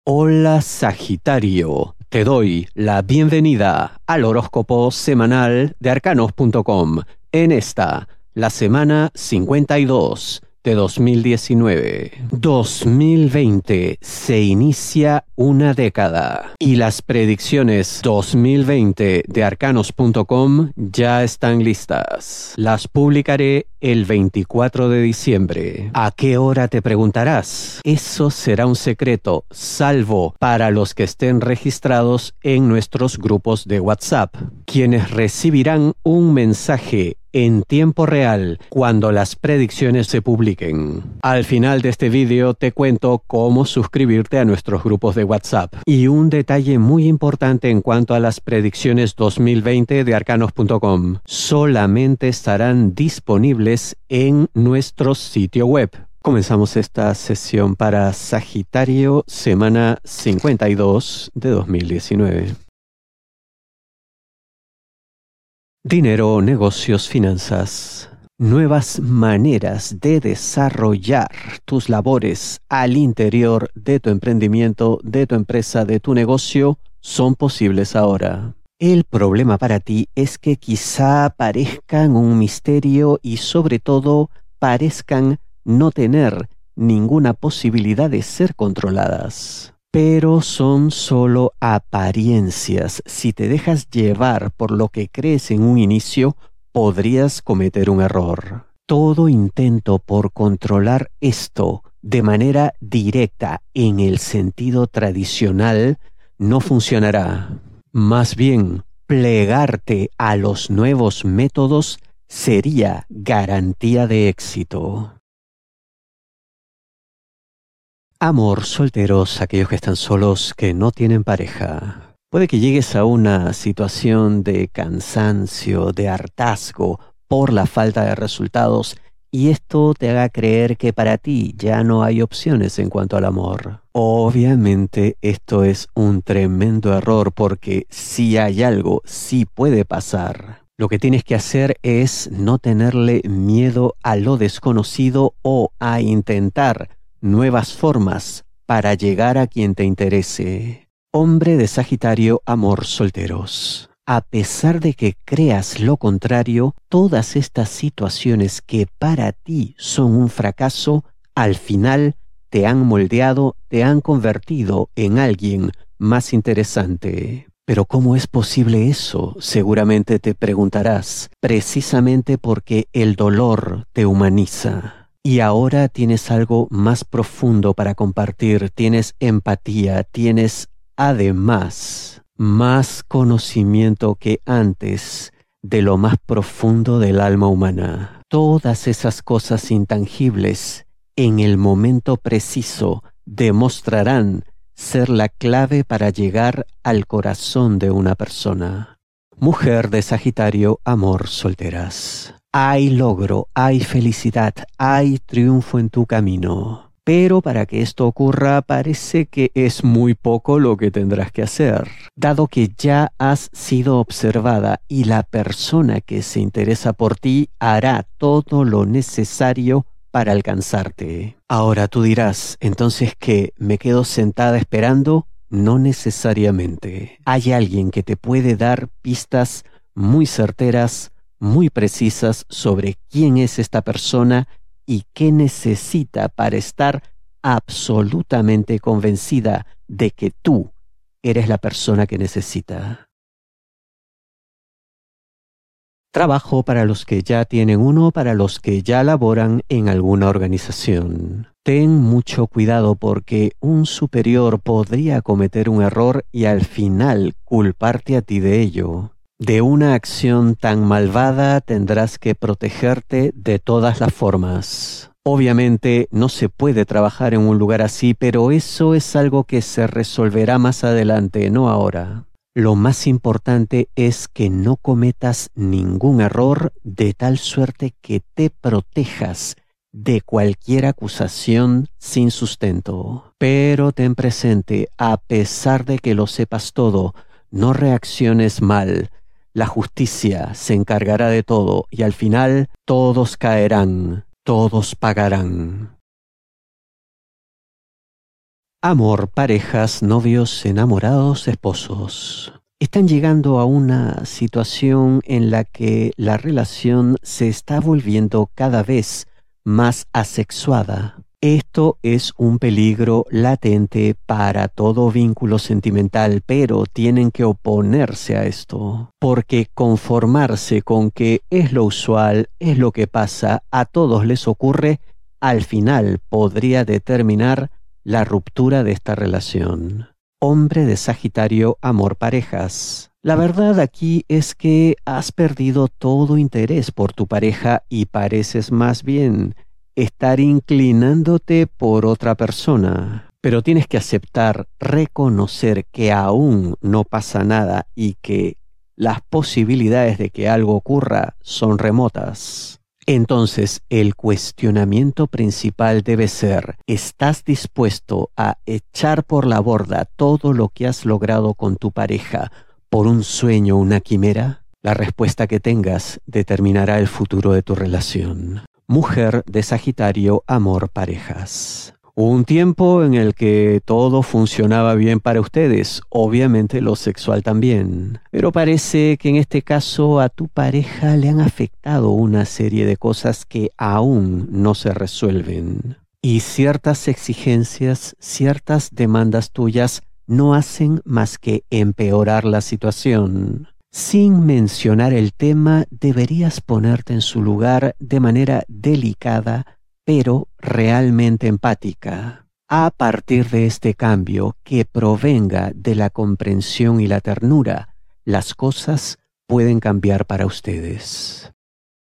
Hola Sagitario, te doy la bienvenida al horóscopo semanal de arcanos.com en esta, la semana 52 de 2019. 2020 se inicia una década y las predicciones 2020 de arcanos.com ya están listas. Las publicaré el 24 de diciembre. ¿A qué hora te preguntarás? Eso será un secreto, salvo para los que estén registrados en nuestros grupos de WhatsApp, quienes recibirán un mensaje en tiempo real cuando las predicciones se publiquen. Al final de este vídeo te cuento cómo suscribirte a nuestros grupos de WhatsApp. Y un detalle muy importante en cuanto a las predicciones 2020 de arcanos.com. Solamente estarán disponibles en nuestro sitio web. Comenzamos esta sesión para Sagitario, semana 52 de 2019. Dinero, negocios, finanzas. Nuevas maneras de desarrollar tus labores al interior de tu emprendimiento, de tu empresa, de tu negocio, son posibles ahora. El problema para ti es que quizá parezcan un misterio y sobre todo parezcan no tener ninguna posibilidad de ser controladas. Pero son solo apariencias. Si te dejas llevar por lo que crees en un inicio, podrías cometer un error. Todo intento por controlar esto de manera directa en el sentido tradicional no funcionará. Más bien, plegarte a los nuevos métodos sería garantía de éxito. Amor, solteros, aquellos que están solos, que no tienen pareja. Puede que llegues a una situación de cansancio, de hartazgo por la falta de resultados y esto te haga creer que para ti ya no hay opciones en cuanto al amor. Obviamente esto es un tremendo error porque si hay algo, sí puede pasar. Lo que tienes que hacer es no tenerle miedo a lo desconocido o a intentar nuevas formas para llegar a quien te interese. Hombre de Sagitario, amor, solteros. A pesar de que creas lo contrario, todas estas situaciones que para ti son un fracaso, al final te han moldeado, te han convertido en alguien más interesante. Pero ¿cómo es posible eso? Seguramente te preguntarás. Precisamente porque el dolor te humaniza. Y ahora tienes algo más profundo para compartir, tienes empatía, tienes además más conocimiento que antes de lo más profundo del alma humana. Todas esas cosas intangibles en el momento preciso demostrarán ser la clave para llegar al corazón de una persona. Mujer de Sagitario, amor, solteras. Hay logro, hay felicidad, hay triunfo en tu camino. Pero para que esto ocurra parece que es muy poco lo que tendrás que hacer, dado que ya has sido observada y la persona que se interesa por ti hará todo lo necesario para alcanzarte. Ahora tú dirás, ¿entonces qué? ¿Me quedo sentada esperando? No necesariamente. Hay alguien que te puede dar pistas muy certeras, muy precisas sobre quién es esta persona y qué necesita para estar absolutamente convencida de que tú eres la persona que necesita. Trabajo para los que ya tienen uno, para los que ya laboran en alguna organización. Ten mucho cuidado porque un superior podría cometer un error y al final culparte a ti de ello. De una acción tan malvada tendrás que protegerte de todas las formas. Obviamente no se puede trabajar en un lugar así, pero eso es algo que se resolverá más adelante, no ahora. Lo más importante es que no cometas ningún error de tal suerte que te protejas de cualquier acusación sin sustento. Pero ten presente, a pesar de que lo sepas todo, no reacciones mal. La justicia se encargará de todo y al final todos caerán, todos pagarán. Amor, parejas, novios, enamorados, esposos. Están llegando a una situación en la que la relación se está volviendo cada vez más asexuada. Esto es un peligro latente para todo vínculo sentimental, pero tienen que oponerse a esto, porque conformarse con que es lo usual, es lo que pasa, a todos les ocurre, al final podría determinar la ruptura de esta relación. Hombre de Sagitario, amor, parejas. La verdad aquí es que has perdido todo interés por tu pareja y pareces más bien estar inclinándote por otra persona. Pero tienes que aceptar, reconocer que aún no pasa nada y que las posibilidades de que algo ocurra son remotas. Entonces, el cuestionamiento principal debe ser: ¿estás dispuesto a echar por la borda todo lo que has logrado con tu pareja por un sueño, una quimera? La respuesta que tengas determinará el futuro de tu relación. Mujer de Sagitario, amor, parejas. Hubo un tiempo en el que todo funcionaba bien para ustedes, obviamente lo sexual también. Pero parece que en este caso a tu pareja le han afectado una serie de cosas que aún no se resuelven. Y ciertas exigencias, ciertas demandas tuyas no hacen más que empeorar la situación. Sin mencionar el tema, deberías ponerte en su lugar de manera delicada, pero realmente empática. A partir de este cambio que provenga de la comprensión y la ternura, las cosas pueden cambiar para ustedes.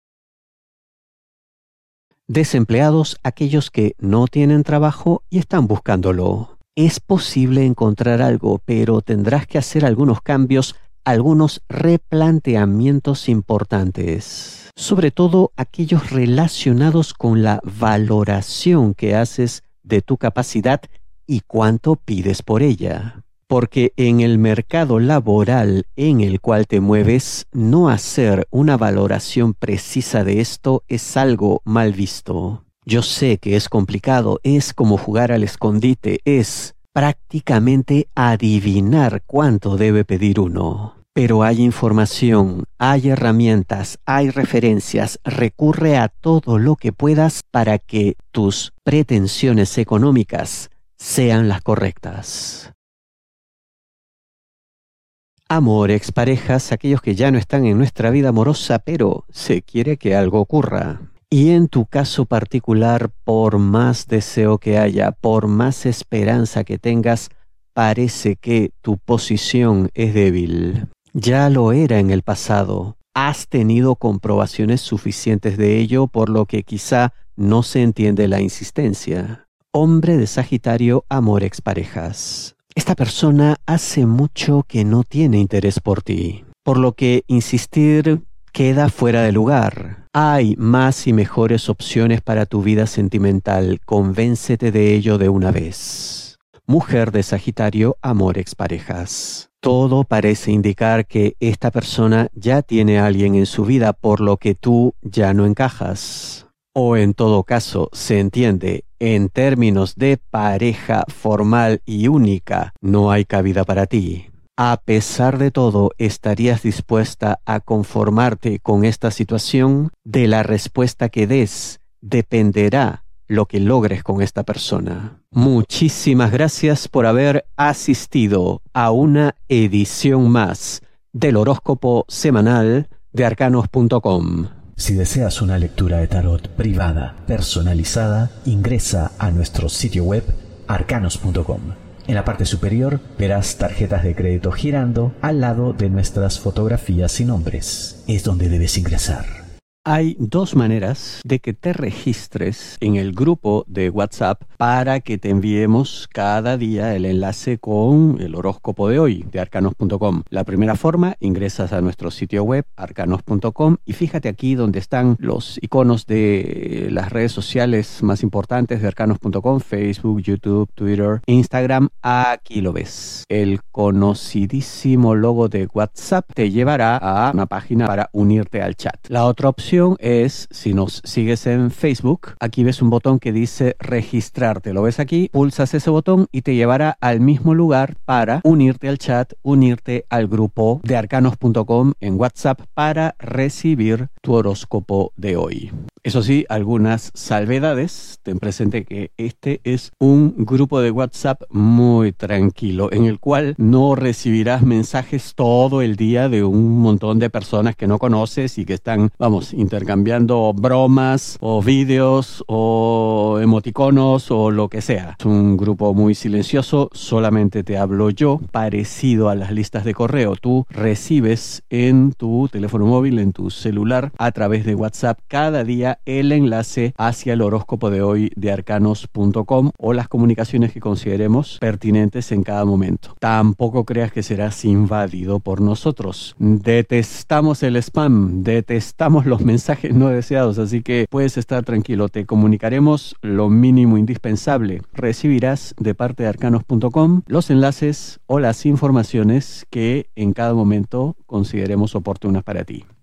Desempleados, aquellos que no tienen trabajo y están buscándolo. Es posible encontrar algo, pero tendrás que hacer algunos cambios, algunos replanteamientos importantes, sobre todo aquellos relacionados con la valoración que haces de tu capacidad y cuánto pides por ella. Porque en el mercado laboral en el cual te mueves, no hacer una valoración precisa de esto es algo mal visto. Yo sé que es complicado, es como jugar al escondite, es prácticamente adivinar cuánto debe pedir uno. Pero hay información, hay herramientas, hay referencias, recurre a todo lo que puedas para que tus pretensiones económicas sean las correctas. Amor, exparejas, aquellos que ya no están en nuestra vida amorosa, pero se quiere que algo ocurra. Y en tu caso particular, por más deseo que haya, por más esperanza que tengas, parece que tu posición es débil. Ya lo era en el pasado. Has tenido comprobaciones suficientes de ello, por lo que quizá no se entiende la insistencia. Hombre de Sagitario, amor, exparejas. Esta persona hace mucho que no tiene interés por ti, por lo que insistir queda fuera de lugar. Hay más y mejores opciones para tu vida sentimental. Convéncete de ello de una vez. Mujer de Sagitario, amor, exparejas. Todo parece indicar que esta persona ya tiene a alguien en su vida, por lo que tú ya no encajas. O en todo caso, se entiende, en términos de pareja formal y única, no hay cabida para ti. A pesar de todo, ¿estarías dispuesta a conformarte con esta situación? De la respuesta que des dependerá lo que logres con esta persona. Muchísimas gracias por haber asistido a una edición más del horóscopo semanal de arcanos.com. Si deseas una lectura de tarot privada, personalizada, ingresa a nuestro sitio web arcanos.com. En la parte superior verás tarjetas de crédito girando al lado de nuestras fotografías y nombres. Es donde debes ingresar. Hay dos maneras de que te registres en el grupo de WhatsApp para que te enviemos cada día el enlace con el horóscopo de hoy de arcanos.com. La primera forma, ingresas a nuestro sitio web arcanos.com y fíjate aquí donde están los iconos de las redes sociales más importantes de arcanos.com: Facebook, YouTube, Twitter, Instagram. Aquí lo ves. El conocidísimo logo de WhatsApp te llevará a una página para unirte al chat. La otra opción opción es, si nos sigues en Facebook, aquí ves un botón que dice registrarte. Lo ves aquí, pulsas ese botón y te llevará al mismo lugar para unirte al chat, unirte al grupo de arcanos.com en WhatsApp para recibir tu horóscopo de hoy. Eso sí, algunas salvedades. Ten presente que este es un grupo de WhatsApp muy tranquilo, en el cual no recibirás mensajes todo el día de un montón de personas que no conoces y que están, intercambiando bromas o vídeos o emoticonos o lo que sea. Es un grupo muy silencioso, solamente te hablo yo, parecido a las listas de correo. Tú recibes en tu teléfono móvil, en tu celular, a través de WhatsApp cada día el enlace hacia el horóscopo de hoy de arcanos.com o las comunicaciones que consideremos pertinentes en cada momento. Tampoco creas que serás invadido por nosotros. Detestamos el spam, detestamos los mensajes no deseados, así que puedes estar tranquilo. Te comunicaremos lo mínimo indispensable. Recibirás de parte de arcanos.com los enlaces o las informaciones que en cada momento consideremos oportunas para ti.